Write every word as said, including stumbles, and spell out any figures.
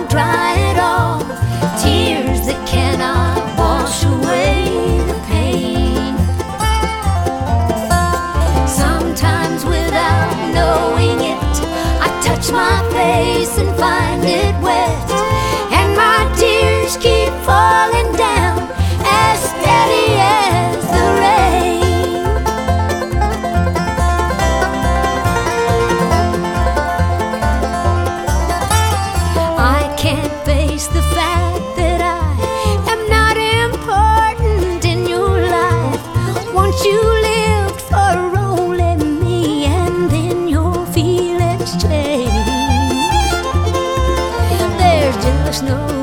won't dry it all. Tears that cannot wash away the pain. Sometimes without knowing it, I touch my face and find it wet, and my tears keep falling down as steady as the rain. I can't face the fact that I am not important in your life. Once you lived for only me, and then your feelings change. There's just no